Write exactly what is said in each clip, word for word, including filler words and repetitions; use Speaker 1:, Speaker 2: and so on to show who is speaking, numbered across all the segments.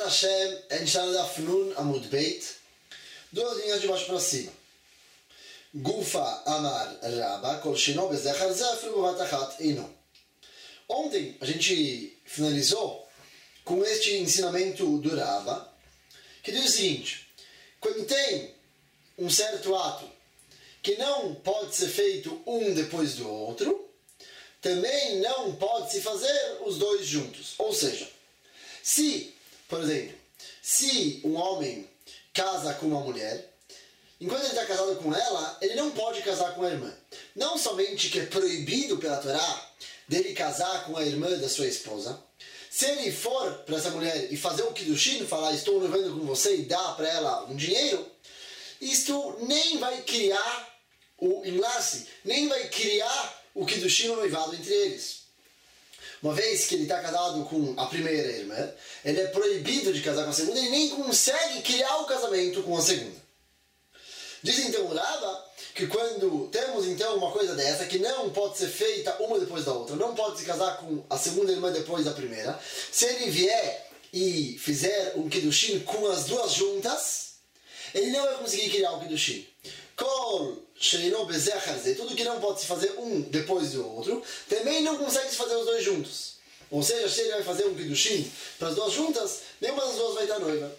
Speaker 1: Hashem, a gente está na Daf Nun Amud Beit, duas linhas de baixo para cima. Gufa Amar Rabba, Kol Shino Bezechar Zefru Bovatachat Ino. Ontem a gente finalizou com este ensinamento do Rabba, que diz o seguinte: quando tem um certo ato que não pode ser feito um depois do outro, também não pode se fazer os dois juntos. Ou seja, se, por exemplo, se um homem casa com uma mulher, enquanto ele está casado com ela, ele não pode casar com a irmã. Não somente que é proibido pela Torá dele casar com a irmã da sua esposa, se ele for para essa mulher e fazer o Kiddushin, falar estou noivando com você e dar para ela um dinheiro, isto nem vai criar o enlace, nem vai criar o Kiddushin, o noivado entre eles. Uma vez que ele está casado com a primeira irmã, ele é proibido de casar com a segunda, ele nem consegue criar o casamento com a segunda. Diz então o Rabba que quando temos então uma coisa dessa, que não pode ser feita uma depois da outra, não pode se casar com a segunda irmã depois da primeira, se ele vier e fizer um Kiddushin com as duas juntas, ele não vai conseguir criar o Kiddushin. Kol Sheino Bezechar Zeh, tudo que não pode se fazer um depois do outro, também não consegue se fazer os dois juntos. Ou seja, se ele vai fazer um Kiddushin para as duas juntas, nenhuma das duas vai estar noiva.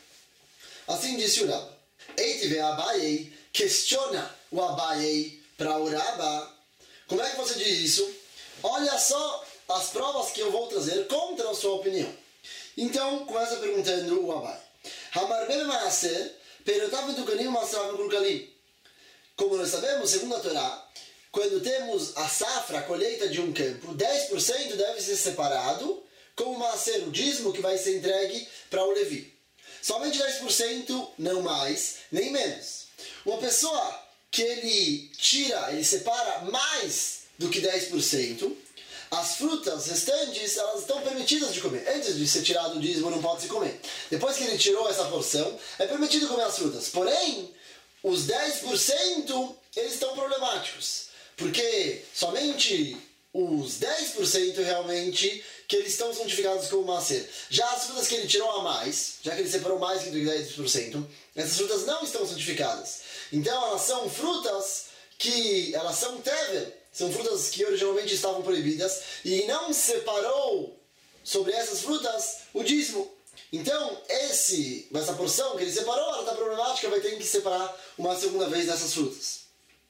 Speaker 1: Assim disse o Rabba. Eitive Abayei questiona o Abayei para o Rabba. Como é que você diz isso? Olha só as provas que eu vou trazer contra a sua opinião. Então, começa perguntando o Abai. Hamarbe Maaser, Perotav Dukanim Masrav Kulkalim. Como nós sabemos, segundo a Torá, quando temos a safra, a colheita de um campo, dez por cento deve ser separado como Maaser, o dízimo que vai ser entregue para o Levi. Somente dez por cento, não mais, nem menos. Uma pessoa que ele tira, ele separa mais do que dez por cento, as frutas restantes, elas estão permitidas de comer. Antes de ser tirado o dízimo, não pode se comer. Depois que ele tirou essa porção, é permitido comer as frutas. Porém, os dez por cento, eles estão problemáticos. Porque somente os dez por cento realmente que eles estão santificados como maaser. Já as frutas que ele tirou a mais, já que ele separou mais do que dez por cento, essas frutas não estão santificadas. Então elas são frutas que, elas são tevel, são frutas que originalmente estavam proibidas, e não separou sobre essas frutas o dízimo. Então esse, essa porção que ele separou, ela está problemática, vai ter que separar uma segunda vez dessas frutas.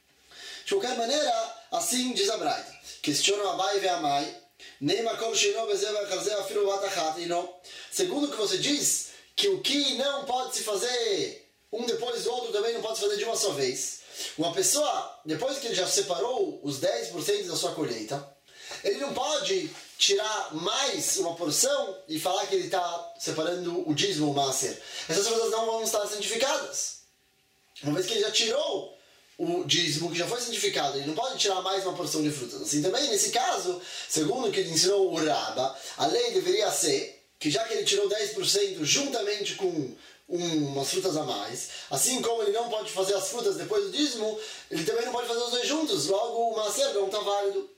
Speaker 1: De qualquer maneira, assim diz a Braita. Questiona o Abai e Amai. Segundo o que você diz, que o que não pode se fazer um depois do outro também não pode se fazer de uma só vez. Uma pessoa, depois que ele já separou os dez por cento da sua colheita, ele não pode tirar mais uma porção e falar que ele está separando o dízimo, o maaser. Essas frutas não vão estar santificadas. Uma vez que ele já tirou o dízimo, que já foi santificado, ele não pode tirar mais uma porção de frutas. Assim também, nesse caso, segundo o que ele ensinou o Rabba, a lei deveria ser que já que ele tirou dez por cento juntamente com umas frutas a mais, assim como ele não pode fazer as frutas depois do dízimo, ele também não pode fazer os dois juntos, logo o maaser não está válido.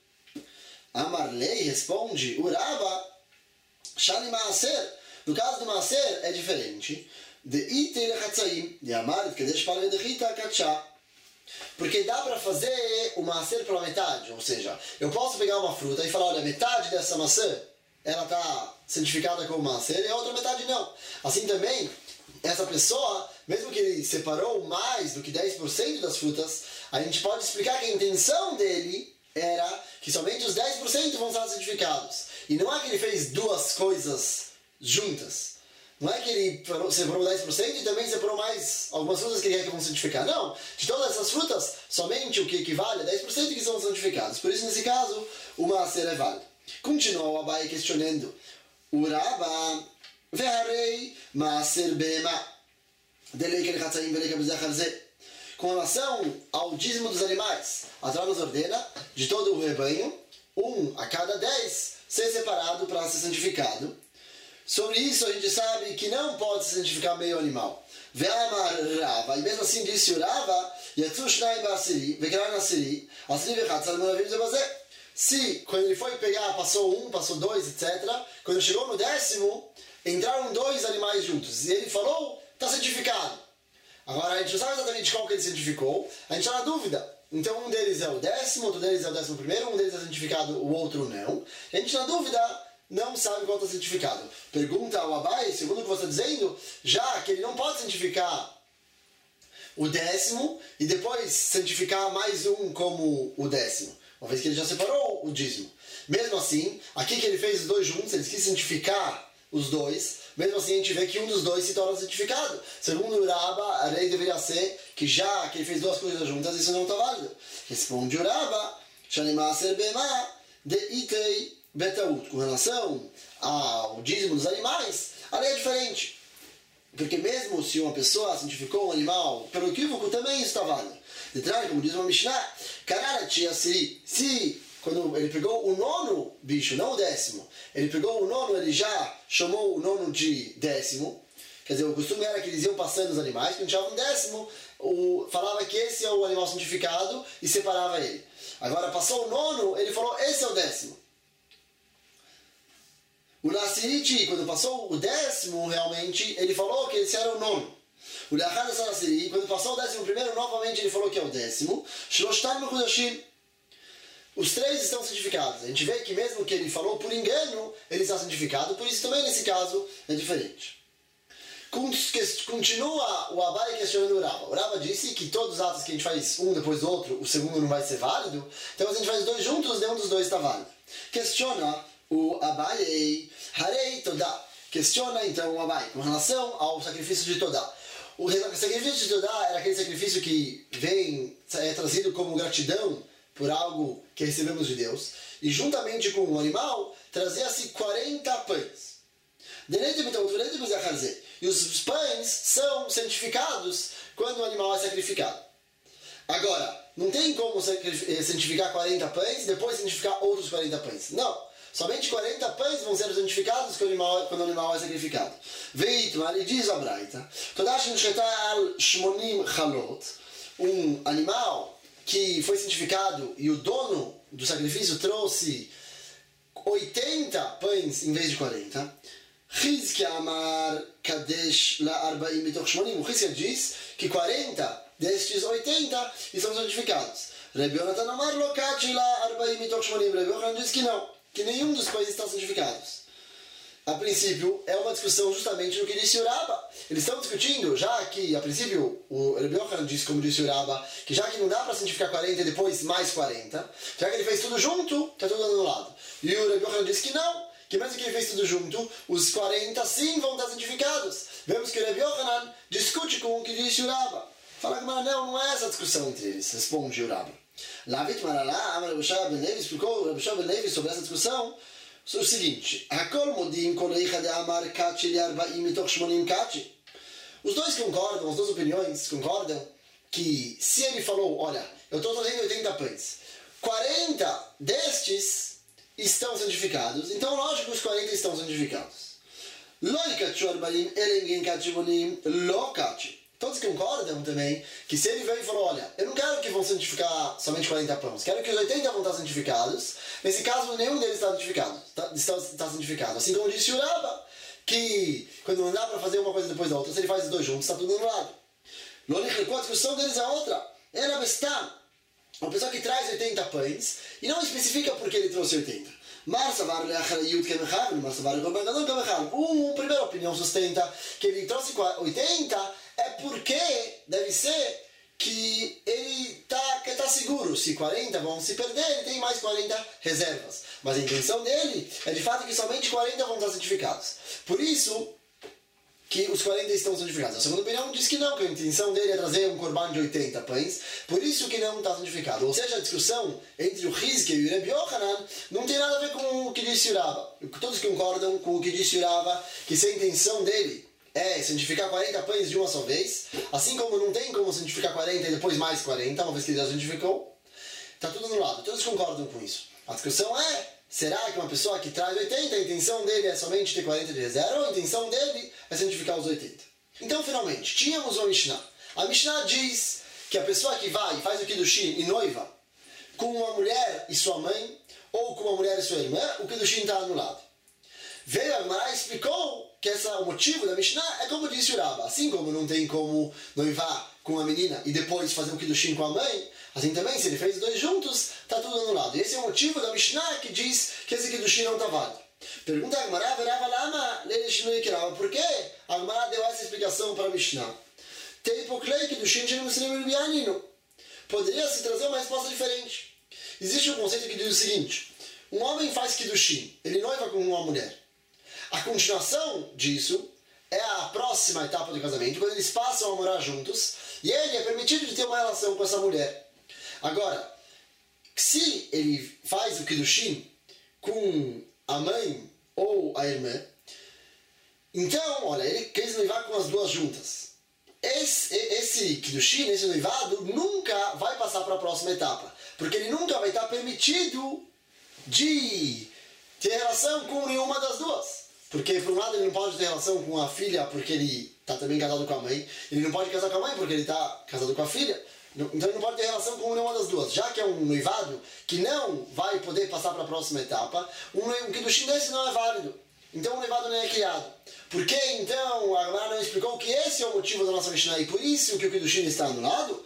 Speaker 1: Amarlei responde, o Rabba, Shani maaser, no caso do maaser é diferente, de ite lechatzaim, de amar, que deixa para edechita kachá. Porque dá para fazer o maaser pela metade, ou seja, eu posso pegar uma fruta e falar, olha, metade dessa maçã, ela está santificada como maaser e a outra metade não. Assim também, essa pessoa, mesmo que ele separou mais do que dez por cento das frutas, a gente pode explicar que a intenção dele era que somente os dez por cento vão estar santificados. E não é que ele fez duas coisas juntas. Não é que ele separou dez por cento e também separou mais algumas frutas que ele quer que vão santificar. Não. De todas essas frutas, somente o que equivale a dez por cento que são santificados. Por isso, nesse caso, o maaser é válido. Continua o Abai questionando. O Rabba, veharei maaser bema, delei kel chatzaim velei kabezechar zeh. Com relação ao dízimo dos animais, a Torá nos ordena, de todo o rebanho, um a cada dez ser separado para ser santificado. Sobre isso a gente sabe que não pode se santificar meio animal. Ve'amar Rava, e mesmo assim disse o Rava, Yatzu Shnai Ba'asiri, Ve'kran Asiri, Asiri Ve'chat Salmonavim Zebazeh. Se, quando ele foi pegar, passou um, passou dois, etcétera, quando chegou no décimo, entraram dois animais juntos, e ele falou, está santificado. Agora, a gente não sabe exatamente qual que ele santificou, a gente está na dúvida. Então, um deles é o décimo, outro deles é o décimo primeiro, um deles é santificado, o outro não. A gente, na dúvida, não sabe qual está santificado. Pergunta ao Abai, segundo o que você está dizendo, já que ele não pode santificar o décimo e depois santificar mais um como o décimo, uma vez que ele já separou o dízimo. Mesmo assim, aqui que ele fez os dois juntos, ele quis santificar os dois, mesmo assim a gente vê que um dos dois se torna santificado. Segundo o Rabba, a lei deveria ser que já que ele fez duas coisas juntas, isso não está válido. Responde o Rabba, Shanimaser Bema de Itei Betaut. Com relação ao dízimo dos animais, a lei é diferente. Porque mesmo se uma pessoa santificou um animal pelo equívoco, também isso está válido. Detrás, como diz uma Mishnah, Karara Tia se, se quando ele pegou o nono bicho, não o décimo, ele pegou o nono, ele já chamou o nono de décimo. Quer dizer, o costume era que eles iam passando os animais, quando chegava um décimo, o, falava que esse é o animal santificado e separava ele. Agora passou o nono, ele falou, esse é o décimo. O Lassiriti, quando passou o décimo, realmente, ele falou que esse era o nono. O Leachad Sarasiri, quando passou o décimo primeiro, novamente ele falou que é o décimo. Shloshtan Mekudoshim. Os três estão santificados. A gente vê que mesmo que ele falou por engano, ele está santificado. Por isso também, nesse caso, é diferente. Continua o Abai questionando o Rabba. O Rabba disse que todos os atos que a gente faz um depois do outro, o segundo não vai ser válido. Então, se a gente faz dois juntos, nenhum dos dois está válido. Questiona o Abai, Harei Todá. Questiona então o Abai com relação ao sacrifício de Todá. O sacrifício de Todá era aquele sacrifício que vem, é trazido como gratidão por algo que recebemos de Deus. E juntamente com o animal, trazia-se quarenta pães. E os pães são santificados quando o animal é sacrificado. Agora, não tem como santificar quarenta pães e depois santificar outros quarenta pães. Não. Somente quarenta pães vão ser santificados quando o animal, quando o animal é sacrificado. Veitmar, e diz a Braita, um animal que foi santificado e o dono do sacrifício trouxe oitenta pães em vez de quarenta. Rizkia Amar Kadesh La Arbaim Mitoch Shmonim. O Rizkia diz que quarenta destes oitenta estão santificados. Rebbe Yonatan Amar Lo Kachi La Arbaim Mitoch Shmonim. Rebbe Yochanan diz que não, que nenhum dos pães está santificados. A princípio, é uma discussão justamente no que disse o Rabba. Eles estão discutindo, já que, a princípio, o Rebbe Yochanan disse, como disse o Rabba, que já que não dá para santificar quarenta e depois mais quarenta, já que ele fez tudo junto, está tudo anulado. E o Rebbe Yochanan disse que não, que mesmo que ele fez tudo junto, os quarenta sim vão estar santificados. Vemos que o Rebbe Yochanan discute com o que disse o Rabba. Fala que, não, não é essa discussão entre eles, responde o Rabba. Lavit Maralá, Amar Rebbe Shua ben Levi, explicou o Rebbe Shua ben Levi sobre essa discussão, o seguinte, os dois concordam, as duas opiniões concordam que se ele falou, olha, eu estou trazendo oitenta pães, quarenta destes estão santificados, então lógico que os quarenta estão santificados. Todos concordam também que se ele veio e falou, olha, eu não quero que vão santificar somente quarenta pães, quero que os oitenta vão estar santificados. Nesse caso, nenhum deles está santificado. Está, está, está santificado. Assim como disse o Rabba, que quando não dá para fazer uma coisa depois da outra, se ele faz os dois juntos, está tudo anulado. A discussão deles é outra. Era Bestá, uma pessoa que traz oitenta pães e não especifica por que ele trouxe oitenta. Um, primeira opinião sustenta que ele trouxe oitenta é porque deve ser que ele está que tá seguro. Se quarenta vão se perder, ele tem mais quarenta reservas. Mas a intenção dele é de fato que somente quarenta vão estar santificados. Por isso que os quarenta estão santificados. A segunda opinião diz que não, que a intenção dele é trazer um corban de oitenta pães, por isso que não está santificado. Ou seja, a discussão entre o Rizkia e o Rebbe Yochanan não tem nada a ver com o que disse o Rabba. Todos concordam com o que disse o Rabba, que se a intenção dele é santificar quarenta pães de uma só vez, assim como não tem como santificar quarenta e depois mais quarenta, uma vez que ele já santificou, está tudo anulado. Todos concordam com isso. A discussão é, será que uma pessoa que traz oitenta, a intenção dele é somente ter quarenta de reserva, ou a intenção dele é santificar os oitenta? Então, finalmente, tínhamos uma Mishnah. A Mishnah diz que a pessoa que vai e faz o Kiddushin e noiva com uma mulher e sua mãe, ou com uma mulher e sua irmã, o Kiddushin está anulado. Veio a Gemara e explicou que essa, o motivo da Mishnah é como disse o Rabba. Assim como não tem como noivar com a menina e depois fazer um Kiddushin com a mãe, assim também, se ele fez os dois juntos, está tudo anulado. E esse é o motivo da Mishnah que diz que esse Kiddushin não está válido. Pergunta a Gemara, Verava Lama, Leishinui Kirava. Por que a Gemara deu essa explicação para a Mishnah? Teipoklei Kiddushin Shenim Muslim Bianino. Poderia se trazer uma resposta diferente. Existe um conceito que diz o seguinte: um homem faz Kiddushin, ele noiva com uma mulher. A continuação disso é a próxima etapa do casamento, quando eles passam a morar juntos, e ele é permitido de ter uma relação com essa mulher. Agora, se ele faz o Kiddushin com a mãe ou a irmã, então, olha, ele quis noivar com as duas juntas. Esse, esse Kiddushin, esse noivado, nunca vai passar para a próxima etapa, porque ele nunca vai estar permitido de ter relação com nenhuma das duas. Porque, por um lado, ele não pode ter relação com a filha porque ele está também casado com a mãe. Ele não pode casar com a mãe porque ele está casado com a filha. Então ele não pode ter relação com nenhuma das duas. Já que é um noivado que não vai poder passar para a próxima etapa, um, um Kiddushin desse não é válido. Então o noivado não é criado. Por que então a Gemara não explicou que esse é o motivo da nossa Mishnah e por isso que o Kiddushin está anulado?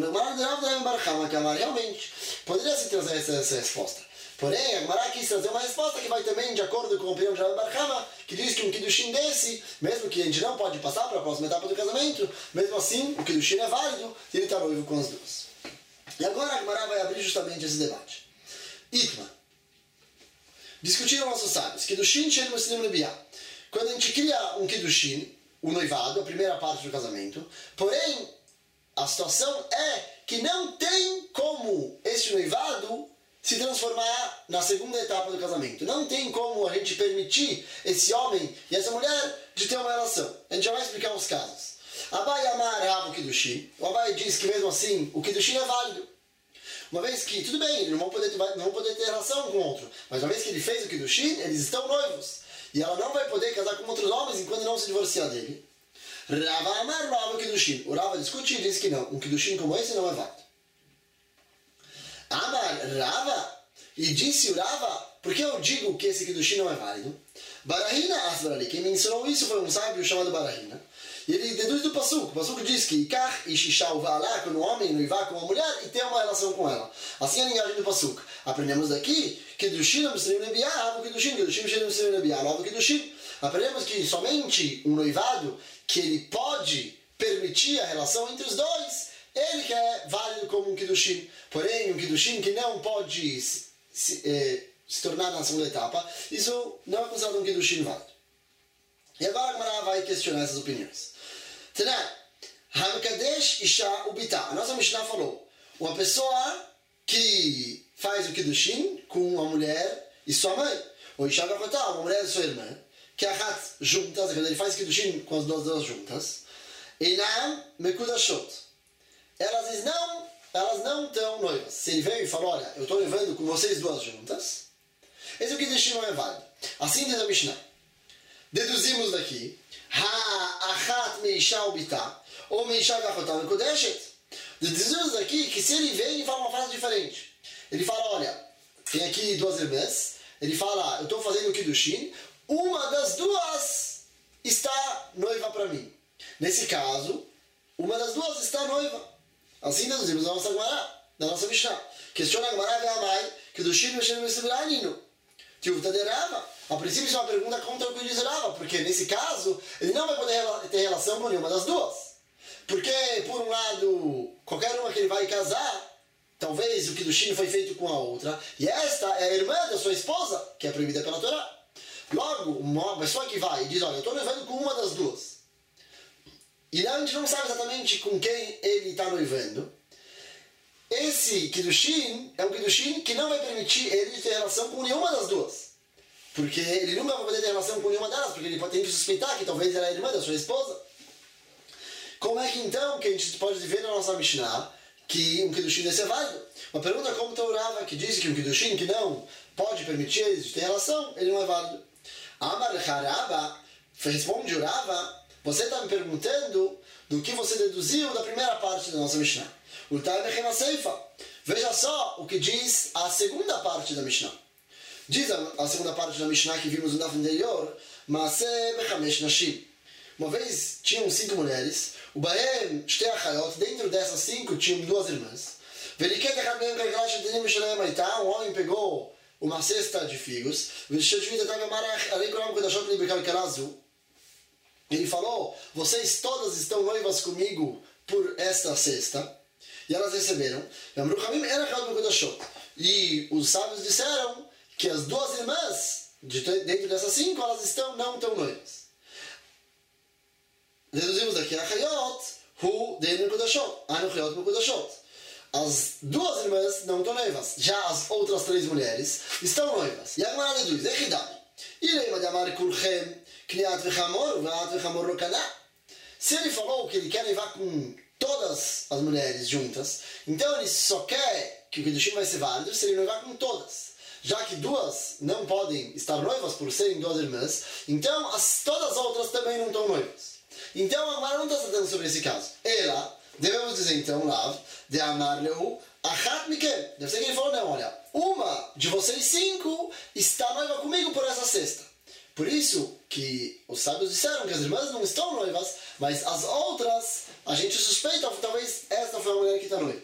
Speaker 1: Realmente, poderia se trazer essa, essa resposta. Porém, a Gemara quis trazer uma resposta que vai também de acordo com a opinião de Rabbi Bar Hama, que diz que um Kiddushin desse, mesmo que a gente não pode passar para a próxima etapa do casamento, mesmo assim, o Kiddushin é válido e ele está noivo com as duas. E agora a Gemara vai abrir justamente esse debate. Itma. Discutiram nossos sábios. Kiddushin Shein Muslim Lebiah. Quando a gente cria um Kiddushin, o noivado, a primeira parte do casamento, porém, a situação é que não tem como este noivado se transformar na segunda etapa do casamento. Não tem como a gente permitir esse homem e essa mulher de ter uma relação. A gente já vai explicar os casos. Abai Amar Rav o Kiddushin. O Abai diz que mesmo assim o Kiddushin é válido. Uma vez que, tudo bem, eles não vão poder, não vão poder ter relação com o outro, mas uma vez que ele fez o Kiddushin, eles estão noivos. E ela não vai poder casar com outros homens enquanto não se divorciar dele. Rava Amar Rav o Kiddushin. O Rava discute e diz que não. Um Kiddushin como esse não é válido. Amar Rava, e disse o Rava, por que eu digo que esse Kiddushin não é válido? Barahina Asbrali, quem me ensinou isso foi um sábio chamado Barahina. E ele deduz do Pasuk. O Pasuk diz que Ikar e Shishau Va'alá, quando um homem noivar com uma mulher e ter uma relação com ela. Assim é a linguagem do Pasuk. Aprendemos daqui que Kiddushin Muslim Nebiah, o Kiddushin, Kiddushin Muslim Nebiah, o Kiddushin. Aprendemos que somente um noivado que ele pode permitir a relação entre os dois, ele que é válido como um Kiddushin. Porém, um Kiddushin que não pode se, se, eh, se tornar na segunda etapa, isso não é considerado um Kiddushin válido. E agora a Gemara vai questionar essas opiniões. Tanan, Hamkadesh Isha Ubita. A nossa Mishnah falou, uma pessoa que faz o Kiddushin com uma mulher e sua mãe, ou Isha Gavotá, uma mulher e sua irmã, que a juntas, ele faz Kiddushin com as duas, duas juntas, Enam Mekudashot. Elas não, elas não estão noivas. Se ele veio e falou, olha, eu estou noivando com vocês duas juntas, esse Kiddushin não é válido. Assim diz a Mishnah. Deduzimos daqui, Ha-achat meisha ubita, ou meisha gachotá mekudeshet. Deduzimos daqui que se ele vem e fala uma frase diferente. Ele fala, olha, tem aqui duas irmãs, ele fala, eu estou fazendo o Kiddushin, uma das duas está noiva para mim. Nesse caso, uma das duas está noiva. Assim deduzimos da nossa Gemara, da nossa Mishnah. Questiona a Gemara ve'amai, Kiddushin v'shem v'shem Tiuvta de Rava. A princípio isso é uma pergunta contra o que diz Rava, porque nesse caso ele não vai poder ter relação com nenhuma das duas. Porque, por um lado, qualquer uma que ele vai casar, talvez o Kiddushin foi feito com a outra, e esta é a irmã da sua esposa, que é proibida pela Torá. Logo, uma pessoa que vai e diz, olha, eu estou noivando com uma das duas, e a gente não sabe exatamente com quem ele está noivando, esse Kiddushin é um Kiddushin que não vai permitir ele ter relação com nenhuma das duas. Porque ele nunca vai poder ter relação com nenhuma delas, porque ele tem que suspeitar que talvez ela é irmã da sua esposa. Como é que então que a gente pode ver na nossa Mishnah que um Kiddushin desse é válido? Uma pergunta como o Rava, que diz que um Kiddushin que não pode permitir ele ter relação, ele não é válido. Amar Haraba, responde o Rava, você está me perguntando do que você deduziu da primeira parte da nossa Mishnah. Veja só o que diz a segunda parte da Mishnah. Diz a, a segunda parte da Mishnah que vimos no daf anterior, Maaseh bechamesh nashim. Uma vez tinham cinco mulheres, o Baem shtei achayot, dentro dessas cinco tinham duas irmãs. Veliket echad behem kalkala shetenim mishalem haita, um homem pegou uma cesta de figos, ele falou, vocês todas estão noivas comigo por esta cesta, e elas receberam, e os sábios disseram que as duas irmãs, dentro dessas cinco, elas estão, não estão noivas. Deduzimos daqui, Achayot, Hu, Deinu Kudashot, Anu Chayot Kudashot. As duas irmãs não estão noivas. Já as outras três mulheres estão noivas. E a Gemara deduz, Echidami. Irema de amar kulchem, kniat vechamor, vaat vechamor rokaná. Se ele falou que ele quer levar com todas as mulheres juntas, então ele só quer que o Kiddushin vai ser válido se ele levar com todas. Já que duas não podem estar noivas por serem duas irmãs, então as, todas as outras também não estão noivas. Então a Gemara não está tratando sobre esse caso. Ela... Devemos dizer então, Lav, de amar leu, achat mikem. Deve ser que ele falou, não, olha, uma de vocês cinco está noiva comigo por essa cesta. Por isso que os sábios disseram que as irmãs não estão noivas, mas as outras, a gente suspeita, talvez esta foi a mulher que está noiva.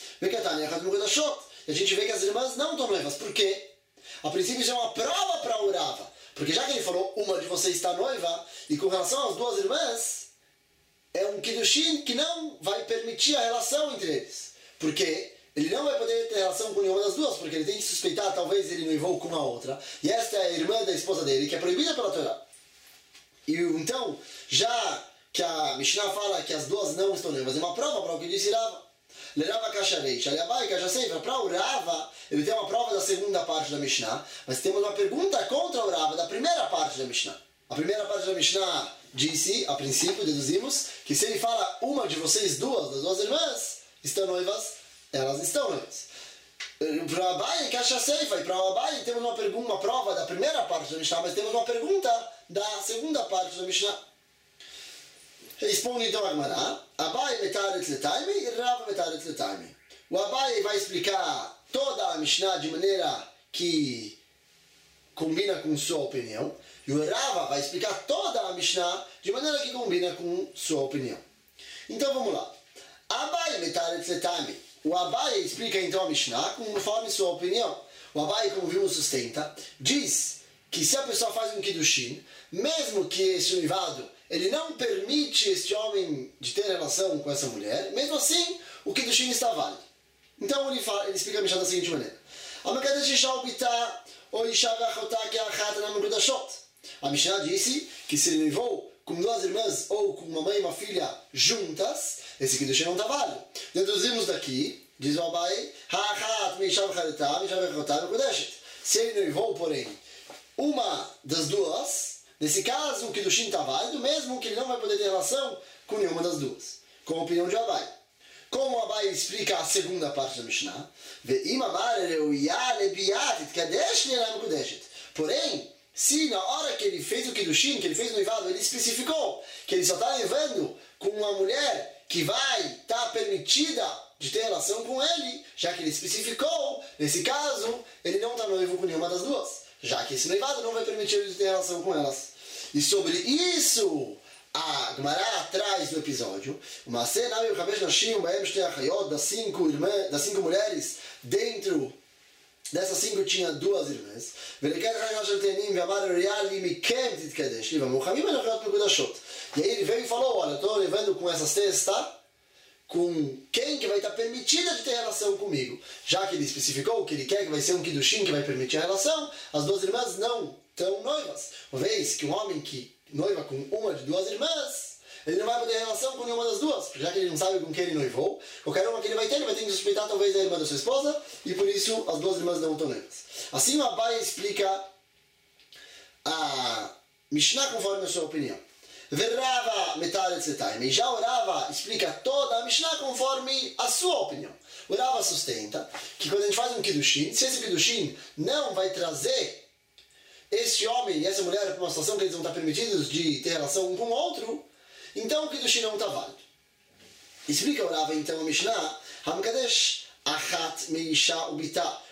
Speaker 1: E a gente vê que as irmãs não estão noivas. Por quê? A princípio isso é uma prova para o Rava. Porque já que ele falou, uma de vocês está noiva, e com relação às duas irmãs, é um Kiddushin que não vai permitir a relação entre eles. Porque ele não vai poder ter relação com nenhuma das duas, porque ele tem que suspeitar, talvez ele noivou com uma outra. E esta é a irmã da esposa dele, que é proibida pela Torá. E então, já que a Mishnah fala que as duas não estão noivas, é uma prova para o que disse Rava. Lerava Kasharei, Shaliabai, Kashasei, para o Rava, ele tem uma prova da segunda parte da Mishnah, mas temos uma pergunta contra o Rava da primeira parte da Mishnah. A primeira parte da Mishnah disse, a princípio, deduzimos, que se ele fala uma de vocês duas, das duas irmãs, estão noivas, elas estão noivas. Para Abai, Kasha Seifa, e para o Abai temos uma, pergunta, uma prova da primeira parte da Mishnah, mas temos uma pergunta da segunda parte da Mishnah. Responde então a Gemara, Abai metaret letaime e Rava metaret letaime. O Abai vai explicar toda a Mishnah de maneira que combina com sua opinião, e o Rava vai explicar toda a Mishnah de maneira que combina com sua opinião. Então vamos lá. Abai metaret letaime. O Abai explica então a Mishnah conforme sua opinião. O Abai, como vimos, sustenta, diz que se a pessoa faz um Kiddushin, mesmo que esse noivado ele não permite este homem de ter relação com essa mulher, mesmo assim o Kiddushin está válido. Então ele, fala, ele explica a Mishnah da seguinte maneira. A Mishnah disse que se ele noivou com duas irmãs ou com uma mãe e uma filha juntas, esse Kiddushin não está válido. Deduzimos daqui, diz o Abai, se ele noivou, porém, uma das duas, nesse caso o Kiddushin está válido, mesmo que ele não vai poder ter relação com nenhuma das duas. Com a opinião de Abai. Como o Abai explica a segunda parte da Mishnah, porém, se na hora que ele fez o Kiddushin, que ele fez o noivado, ele especificou que ele só está noivando com uma mulher que vai estar tá permitida de ter relação com ele, já que ele especificou, nesse caso, ele não está noivo com nenhuma das duas, já que esse noivado não vai permitir ele ter relação com elas. E sobre isso, a Gemara atrás do episódio, uma cena e o Kabesh Nashim, das cinco irmãs, das cinco mulheres, dentro dessas cinco tinha duas irmãs. E aí ele veio e falou, olha, eu estou levando com essa cesta com quem que vai estar permitida de ter relação comigo. Já que ele especificou que ele quer que vai ser um Kiddushin que vai permitir a relação, as duas irmãs não estão noivas. Uma vez que um homem que noiva com uma de duas irmãs, ele não vai poder ter relação com nenhuma das duas, já que ele não sabe com quem ele noivou. Qualquer uma que ele vai ter, ele vai ter que suspeitar talvez da irmã da sua esposa, e por isso as duas irmãs não estão noivas. Assim o Abai explica a Mishnah conforme a sua opinião. Verrava metaret letaime. E já o Rava explica toda a Mishnah conforme a sua opinião. O Rava sustenta que quando a gente faz um Kiddushin, se esse Kiddushin não vai trazer esse homem e essa mulher para uma situação que eles vão estar permitidos de ter relação um com o outro, então o Kiddushin não está válido. Explica o Rava então a Mishnah, Hamkadesh achat meisha ubita.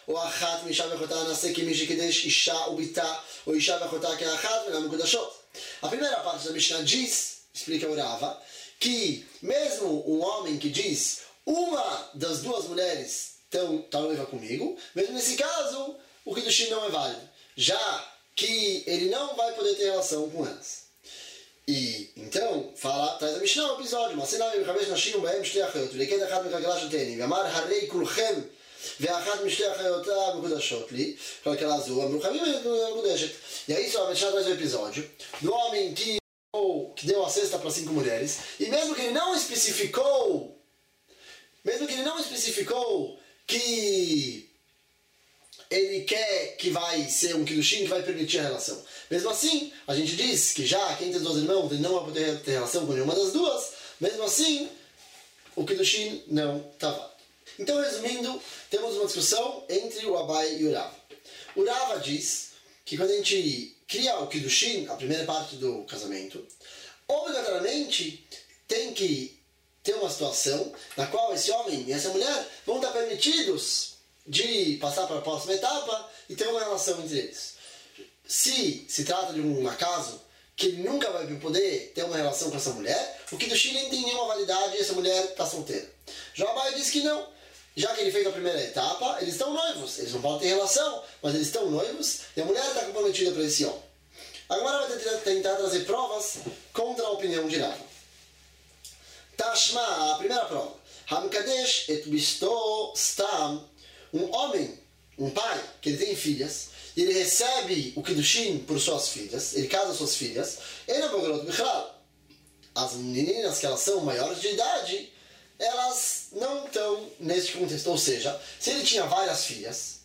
Speaker 1: ou achat misha vechotá nasce kimish kedesh isha ubitá, ou isha vechotá que achat venam kudashot. A primeira parte da Mishnah diz, explica o Rava, que mesmo um homem que diz uma das duas mulheres está noiva comigo, mesmo nesse caso, o Kiddushin não é válido, já que ele não vai poder ter relação com elas. E então, fala, traz a Mishnah um episódio, mas se não, eu acabei de nascer um baem, שתי אחיות, ולכד אחד מכלכלה של תאנים, ואמר הרי כולכם ואחת משתי אחיותיו מקודשות לי, כלכלה זו, המלוחמים מקודשת. E aí só a Mishnah traz o episódio do homem que, que deu a cesta para cinco mulheres, e mesmo que ele não especificou, mesmo que ele não especificou que ele quer que vai ser um Kiddushin que vai permitir a relação. Mesmo assim, a gente diz que já quem tem dois irmãos ele não vai poder ter relação com nenhuma das duas, mesmo assim, o Kiddushin não está válido. Então, resumindo, temos uma discussão entre o Abai e o Rava. O Rava diz que quando a gente cria o Kiddushin, a primeira parte do casamento, obrigatoriamente tem que ter uma situação na qual esse homem e essa mulher vão estar permitidos de passar para a próxima etapa e ter uma relação entre eles. Se se trata de um acaso que ele nunca vai poder ter uma relação com essa mulher, o Kiddushin nem tem nenhuma validade e essa mulher está solteira. Já o Abai diz que não. Já que ele fez a primeira etapa, eles estão noivos. Eles não podem ter relação, mas eles estão noivos e a mulher está comprometida para esse homem. Agora vai tentar trazer provas contra a opinião de Rava. Tashma, a primeira prova. Hamkadesh et bisto stam. Um homem, um pai, que ele tem filhas, e ele recebe o Kiddushin por suas filhas, ele casa suas filhas, ele é bogrot bichlal. As meninas que elas são maiores de idade, elas não estão neste contexto. Ou seja, se ele tinha várias filhas,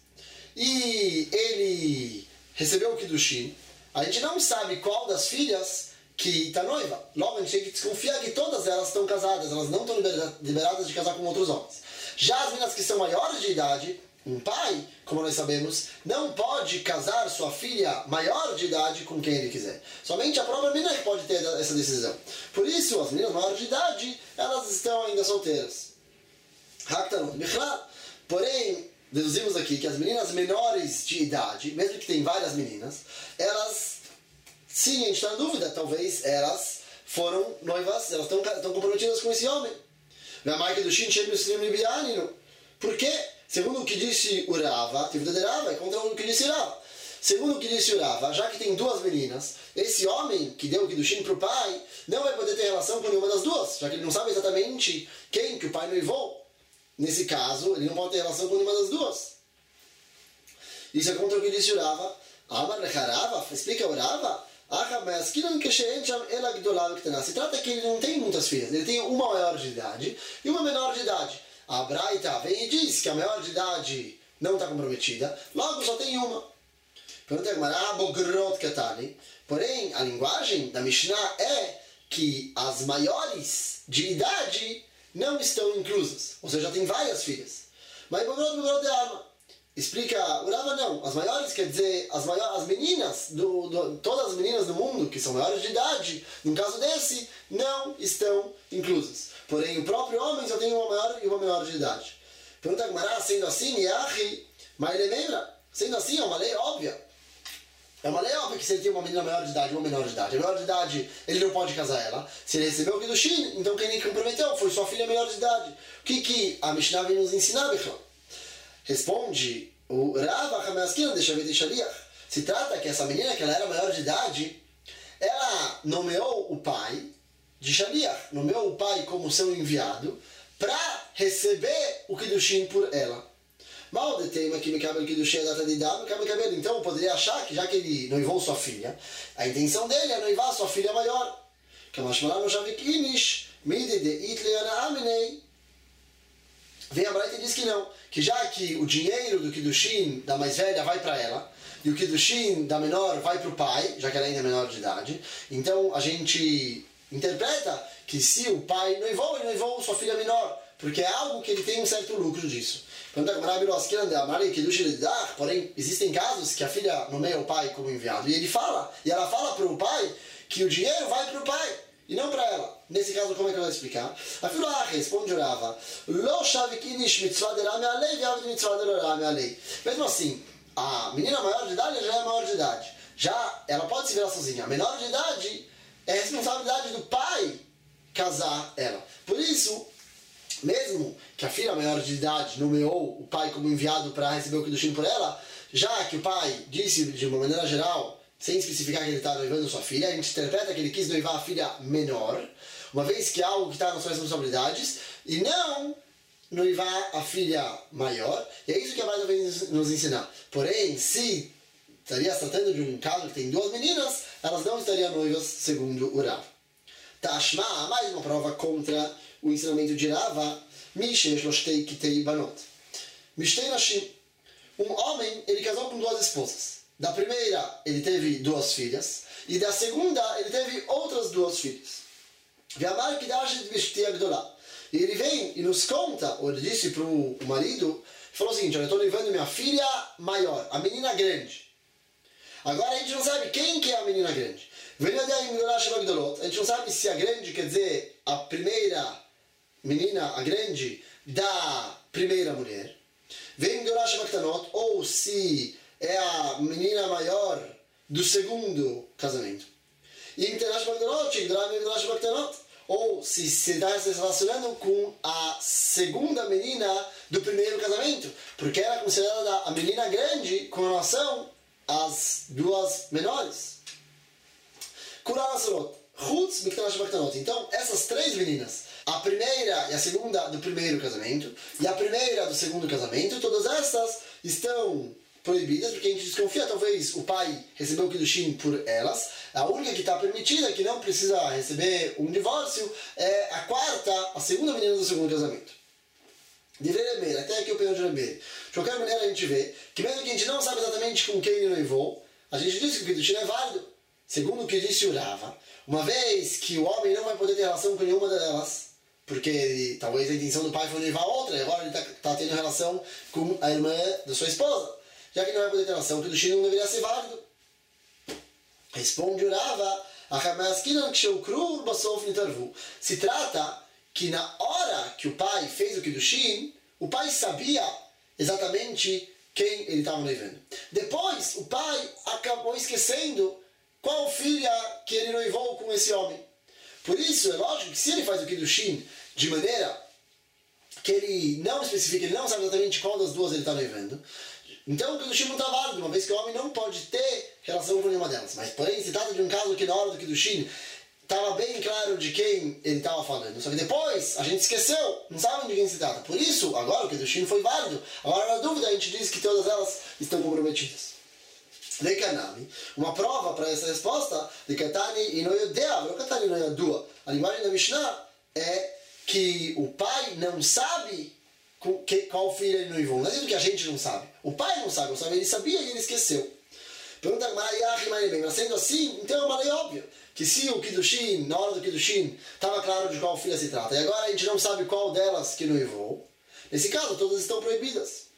Speaker 1: e ele recebeu o Kiddushin, a gente não sabe qual das filhas que está noiva. Logo, a gente tem que desconfiar que todas elas estão casadas, elas não estão liberadas de casar com outros homens. Já as meninas que são maiores de idade, um pai, como nós sabemos, não pode casar sua filha maior de idade com quem ele quiser. Somente a própria menina que pode ter essa decisão. Por isso, as meninas maiores de idade, elas estão ainda solteiras. Porém, deduzimos aqui que as meninas menores de idade, mesmo que tem várias meninas, elas, sim, a gente está na dúvida, talvez elas foram noivas, elas estão, estão comprometidas com esse homem. Por quê? Segundo o que disse o Rava, é contra o que disse o Rava. Segundo o que disse o Rava, já que tem duas meninas, esse homem que deu o Kiddushin para o pai não vai poder ter relação com nenhuma das duas, já que ele não sabe exatamente quem que o pai noivou. Nesse caso, ele não pode ter relação com nenhuma das duas. Isso é contra o que disse o Rava. Amar Rava, explica o Rava. Se trata que ele não tem muitas filhas, ele tem uma maior de idade e uma menor de idade. A Braita vem e diz que a maior de idade não está comprometida, logo só tem uma. Porém, a linguagem da Mishnah é que as maiores de idade não estão inclusas, ou seja, tem várias filhas. Mas Bogrot, Bogrot de arma. Explica, o Rava não, as maiores quer dizer, as, maiores, as meninas, do, do, todas as meninas do mundo que são maiores de idade, no caso desse, não estão inclusas. Porém, o próprio homem só tem uma maior e uma menor de idade. Pergunta a Gemara, sendo assim, Yahi, mas ele lembra, sendo assim, é uma lei óbvia. É uma lei óbvia que se ele tem uma menina maior de idade e uma menor de idade, a menor de idade, ele não pode casar ela. Se ele recebeu o Kiddushin, então quem ele comprometeu foi sua filha menor de idade. O que, que a Mishnah vem nos ensinar, Bechlan? Responde o Rava Hamaskina deixa ver Shaliach. Se trata que essa menina, que ela era maior de idade, ela nomeou o pai de Shaliach, nomeou o pai como seu enviado para receber o Kiddushin por ela. Mal detém que me cabe o Kiddushin data de idade, me cabe o cabelo. Então eu poderia achar que já que ele noivou sua filha, a intenção dele é noivar sua filha maior. Vem a Braita e diz que não, que já que o dinheiro do Kiddushin da mais velha vai para ela, e o Kiddushin da menor vai para o pai, já que ela ainda é menor de idade, então a gente interpreta que se o pai noivou, ele noivou sua filha menor, porque é algo que ele tem um certo lucro disso. Porém, existem casos que a filha nomeia o pai como enviado, e ele fala, e ela fala para o pai que o dinheiro vai para o pai, e não para ela. Nesse caso, como é que ela vai explicar? Afilo ah, responde Rava, Lo shavikinish mitzvah de rame alei, viav de mitzvah de rame alei. Mesmo assim, a menina maior de idade já é maior de idade. Já ela pode se virar sozinha. A menor de idade é responsabilidade do pai casar ela. Por isso, mesmo que a filha maior de idade nomeou o pai como enviado para receber o Kiddushin por ela, já que o pai disse de uma maneira geral, sem especificar que ele está noivando sua filha, a gente interpreta que ele quis noivar a filha menor, uma vez que é algo que está nas suas responsabilidades, e não noivar a filha maior, e é isso que a Bíblia vem nos ensinar. Porém, se estaria se tratando de um caso que tem duas meninas, elas não estariam noivas, segundo o Rav. Tashma, mais uma prova contra o ensinamento de Rava, Mishesh Loshtei Kitei Banot. Mishtei Nashim. Um homem, ele casou com duas esposas. Da primeira, ele teve duas filhas, e da segunda, ele teve outras duas filhas. Ve'amar Kidash Bishti Agdolá. E ele vem e nos conta, ou ele disse para o marido, falou o seguinte: olha, eu estou levando minha filha maior, a menina grande. Agora a gente não sabe quem que é a menina grande. A gente não sabe se a grande quer dizer a primeira menina, a grande, da primeira mulher. Ou se é a menina maior do segundo casamento. Ou se se está se relacionando com a segunda menina do primeiro casamento. Porque ela é considerada a menina grande com relação às duas menores. Então, essas três meninas, a primeira e a segunda do primeiro casamento, e a primeira do segundo casamento, todas essas estão proibidas, porque a gente desconfia, talvez o pai recebeu o Kiddushin por elas. A única que está permitida, que não precisa receber um divórcio, é a quarta, a segunda menina do segundo casamento. De Remeir, até aqui o penhor de Remeir. De qualquer maneira, a gente vê que mesmo que a gente não sabe exatamente com quem ele noivou, a gente diz que o Kiddushin é válido. Segundo o que disse o Rava, uma vez que o homem não vai poder ter relação com nenhuma delas, porque ele, talvez a intenção do pai foi noivar outra, e agora ele está tá tendo relação com a irmã da sua esposa. Já que ele não vai poder ter relação, o Kiddushin não deveria ser válido. Responde o Rava, se trata que na hora que o pai fez o Kiddushin, o pai sabia exatamente quem ele estava noivando. Depois, o pai acabou esquecendo qual filha que ele noivou com esse homem. Por isso, é lógico que se ele faz o Kiddushin de maneira que ele não especifica, ele não sabe exatamente qual das duas ele está noivando, então o Kiddushin não está válido, uma vez que o homem não pode ter relação com nenhuma delas. Mas, porém, se trata de um caso que na hora do Kiddushin estava bem claro de quem ele estava falando. Só que depois a gente esqueceu, não sabe de quem se trata. Por isso, agora o Kiddushin foi válido. Agora, na dúvida, a gente diz que todas elas estão comprometidas. Lekanami, uma prova para essa resposta, Lekatani e Noyodea, Lekatani e Noyodua. A linguagem da Mishnah é que o pai não sabe qual filho ele noivou. Não é que a gente não sabe. O pai não sabe, ele sabia e ele esqueceu. Pergunta, mas sendo assim, então é uma lei óbvia. Que se o Kiddushin, na hora do Kiddushin, estava claro de qual filha se trata, e agora a gente não sabe qual delas que noivou, nesse caso, todas estão proibidas.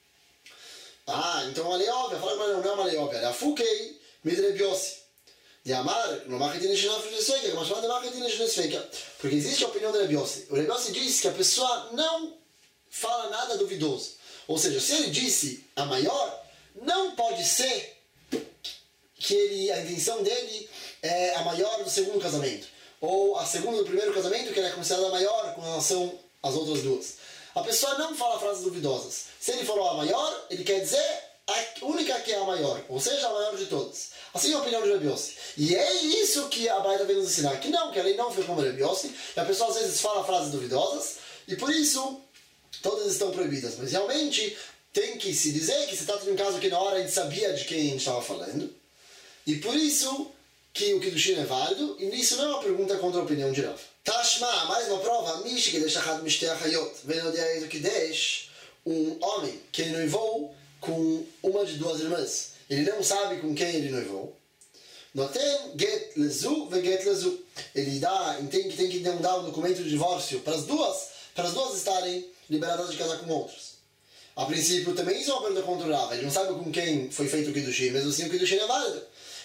Speaker 1: Ah, então é uma lei óbvia. Fala que não é uma lei óbvia. É a Fukei Midrebiosi. De Amar, no Marketing Nesfeika, mas chamada Marketing Nesfeika. Porque existe a opinião do Rebiosi. O Rebiosi diz que a pessoa não fala nada duvidoso. Ou seja, se ele disse a maior, não pode ser que ele, a intenção dele é a maior do segundo casamento. Ou a segunda do primeiro casamento, que ela é considerada maior com relação às outras duas. A pessoa não fala frases duvidosas. Se ele falou a maior, ele quer dizer a única que é a maior, ou seja, a maior de todas. Assim é a opinião de Rebiosi. E é isso que a Braita vem nos ensinar, que não, que a lei não foi como Rebiosi, e a pessoa às vezes fala frases duvidosas, e por isso todas estão proibidas. Mas realmente tem que se dizer que se trata de um caso que na hora a gente sabia de quem a gente estava falando, e por isso que o Kiddushin é válido, e isso não é uma pergunta contra a opinião de Rav. Tashma, mais uma prova, Mishi que deixa Had Mishtei Achayot, vem no dia do Kiddush, um homem que ele noivou com uma de duas irmãs. Ele não sabe com quem ele noivou. Noten get lezu ve get lezu. Ele dá, entende que tem que dar um documento de divórcio para as duas, para as duas estarem liberadas de casar com outros. A princípio também isso é uma pergunta contra o Rav. Ele não sabe com quem foi feito o Kiddushin, mesmo assim o Kiddushin é válido.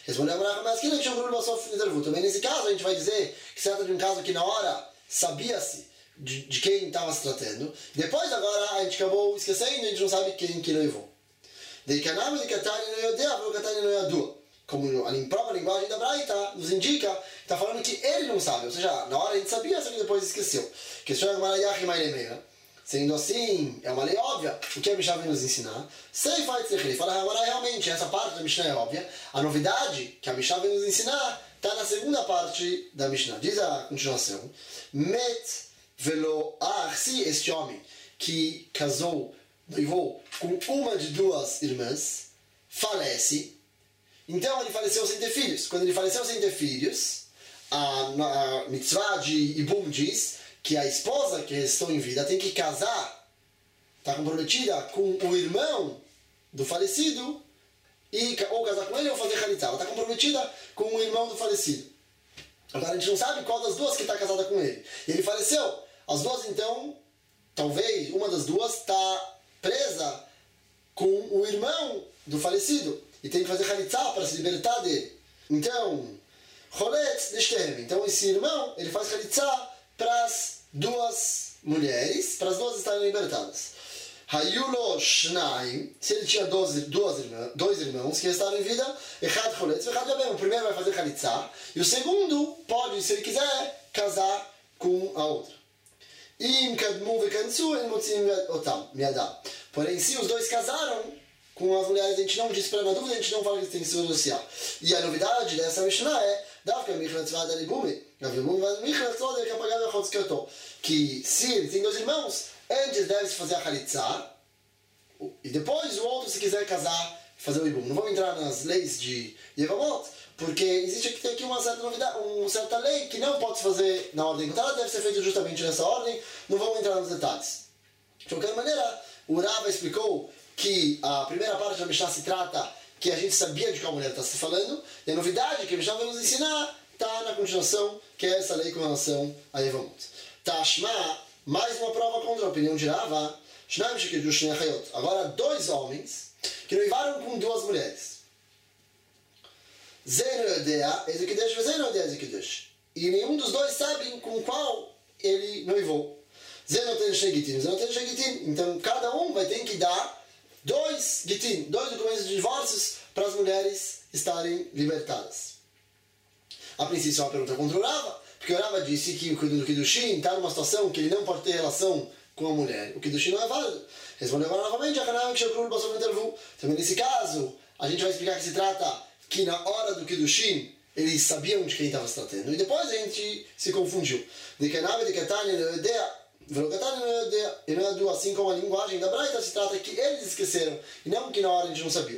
Speaker 1: Respondeu a Gamara, mas que também nesse caso a gente vai dizer que se trata de um caso que na hora sabia-se de, de quem estava se tratando. Depois agora a gente acabou esquecendo e a gente não sabe quem que levou. De Kaname de Katani no Yodea, o Katani no Yadua. Como a própria linguagem da Braita nos indica, está falando que ele não sabe. Ou seja, na hora a gente sabia, só que depois esqueceu. Questiona a Gamara Yahi Mailemeira. Sendo assim, é uma lei óbvia. O que a Mishnah vem nos ensinar? Sei faz ele fala agora realmente essa parte da Mishnah é óbvia. A novidade que a Mishnah vem nos ensinar está na segunda parte da Mishnah. Diz a continuação: Met velo ah, se este homem que casou, noivou com uma de duas irmãs falece, então ele faleceu sem ter filhos. Quando ele faleceu sem ter filhos, a, a mitzvah de Ibum diz que a esposa que restou em vida tem que casar, está comprometida com o irmão do falecido, e, ou casar com ele ou fazer halitzá. Ela está comprometida com o irmão do falecido. Agora a gente não sabe qual das duas que está casada com ele. E ele faleceu. As duas então, talvez uma das duas está presa com o irmão do falecido e tem que fazer halitzá para se libertar dele. Então, choletz neshtem. Então esse irmão, ele faz halitzá para as duas mulheres, para as duas estarem libertadas. Hayulo Shnaim, se ele tinha doze, duas irmãs, dois irmãos que restaram em vida, Echad Choletz, Echad Yabem, o primeiro vai fazer Halitzá, e o segundo pode, se ele quiser, casar com a outra. Im Kadmu Vekansu, Em Motzim Otam, Miadam. Porém, se os dois casaram com as mulheres, a gente não diz para na dúvida, a gente não fala que eles têm que se divorciar. E a novidade dessa Mishnah é que se ele tem dois irmãos, antes deve-se fazer a Halitzá, e depois o outro, se quiser casar, fazer o Ibum. Não vamos entrar nas leis de Yevamot, porque existe aqui, aqui uma certa novidade, uma certa lei que não pode se fazer na ordem que ela deve ser feita justamente nessa ordem. Não vamos entrar nos detalhes. De qualquer maneira, o Rava explicou que a primeira parte da Mishnah se trata que a gente sabia de qual mulher está se falando, e a novidade que a Mishnah vai nos ensinar está na continuação, que é essa lei com relação a Yevamot. Tashma, mais uma prova contra a opinião de Rava. Agora, dois homens que noivaram com duas mulheres. E nenhum dos dois sabe com qual ele noivou. Então, cada um vai ter que dar dois gitin, dois documentos de divórcios para as mulheres estarem libertadas. A princípio é uma pergunta contra o Rava, porque o Rava disse que o Kiddushin está numa situação que ele não pode ter relação com a mulher. O Kiddushin não é válido. Respondeu agora novamente, também nesse caso, a gente vai explicar que se trata que na hora do Kiddushin eles sabiam de quem estava se tratando. E depois a gente se confundiu. De Kenave, de Ketania, de Edea, e não é assim como a linguagem da Braita se trata que eles esqueceram e não que na hora a gente não sabia.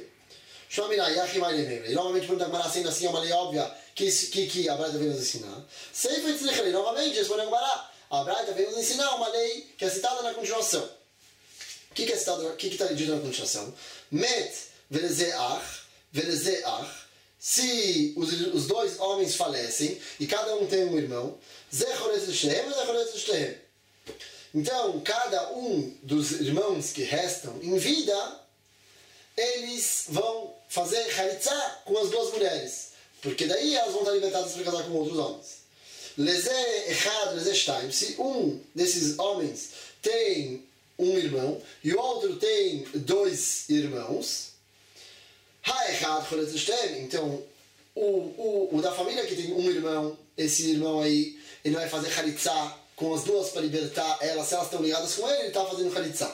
Speaker 1: E novamente pergunta Gamara, sendo assim é uma lei óbvia que, que, que a Braita veio nos ensinar. E novamente respondeu Gamara, a Braita veio nos ensinar uma lei que é citada na continuação. O que, que é citado, o que está dito na continuação? Met velezeach, velezeach. Se os, os dois homens falecem e cada um tem um irmão, zechoretz shtehem, zechoretz shtehem. Então, cada um dos irmãos que restam em vida, eles vão fazer halitzá com as duas mulheres, porque daí elas vão estar libertadas para casar com outros homens. Lezé echad, lezé shtaim. Se um desses homens tem um irmão e o outro tem dois irmãos, ha echad choletz shtaim. Então, o, o, o da família que tem um irmão, esse irmão aí, ele vai fazer halitzá com as duas para libertar elas, se elas estão ligadas com ele, ele está fazendo halitzá.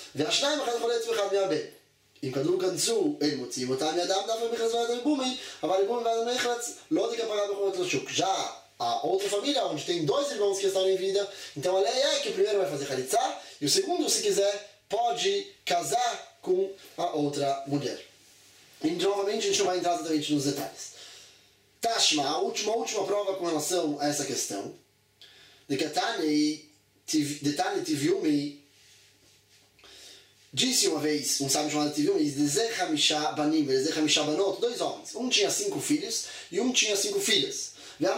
Speaker 1: אם כדור כנסו, אין מוצאים אותם ידם, דווקא מכרז ועד הריבומי, אבל הריבומי ועד המחרץ לא תקפרה בכל אותו שוק. Já a outra família, onde tem dois irmãos que estão em vida, então a lei é que o primeiro vai fazer halitzá, e o segundo, se quiser, pode casar com a outra mulher. E novamente a gente não vai entrar exatamente nos detalhes. Tashma, a última, última prova com relação a essa questão. De Katani Tiviumi disse uma vez, um sábio chamado Tiviumi, dois homens. Um tinha cinco filhos e um tinha cinco filhas.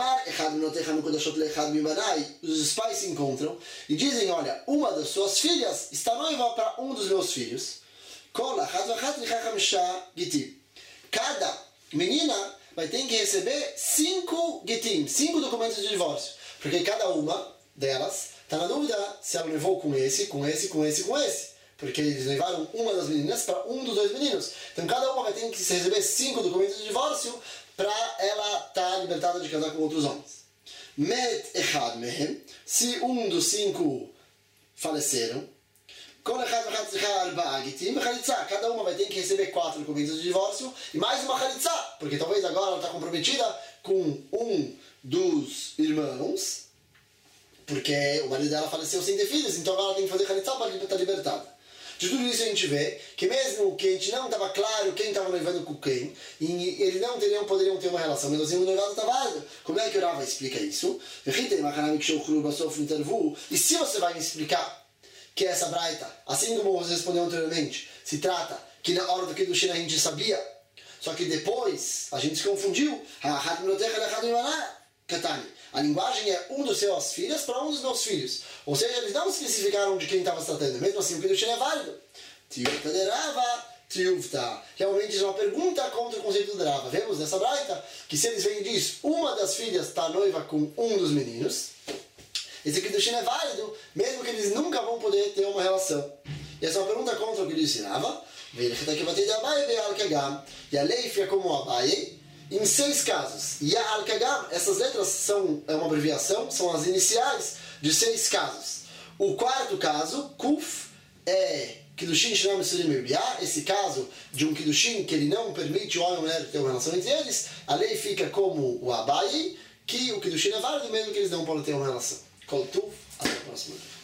Speaker 1: Os pais se encontram e dizem, olha, uma das suas filhas está noiva para um dos meus filhos. Cada menina vai ter que receber cinco getim, cinco documentos de divórcio. Porque cada uma delas está na dúvida se ela levou com esse, com esse, com esse, com esse. Porque eles levaram uma das meninas para um dos dois meninos. Então cada uma vai ter que receber cinco documentos de divórcio para ela estar libertada de casar com outros homens. Met echad mehem, se um dos cinco faleceram, cada uma vai ter que receber quatro documentos de divórcio e mais uma chalitza, porque talvez agora ela está comprometida com um dos irmãos, porque o marido dela faleceu sem ter filhos, então agora ela tem que fazer chalitza para estar libertada. De tudo isso a gente vê que mesmo que a gente não estava claro quem estava noivando com quem, e eles não teriam, poderiam ter uma relação, mas assim o noivado está válido. Como é que o Rava explica isso? E se você vai me explicar que essa braita, assim como você respondeu anteriormente, se trata que na hora do Kiddushin a gente sabia, só que depois a gente se confundiu. A linguagem é um dos seus filhos para um dos meus filhos. Ou seja, eles não especificaram de quem estava se tratando. Mesmo assim, o Kiddushin é válido. Realmente é uma pergunta contra o conceito do Rava. Vemos nessa braita que se eles vêm e diz uma das filhas está noiva com um dos meninos, esse Kiddushin é válido, mesmo que eles nunca vão poder ter uma relação. E essa é uma pergunta contra o que disse Rava. E a lei fica como Abaye em seis casos. E a Al-Kagam, essas letras são é uma abreviação, são as iniciais de seis casos. O quarto caso, Kuf, é Kiddushin Shinam Mesurim Mebiá, esse caso de um Kiddushin que ele não permite o homem e a mulher ter uma relação entre eles, a lei fica como o Abaye, que o Kiddushin é válido mesmo que eles não podem ter uma relação. Kol Tuv, até a próxima.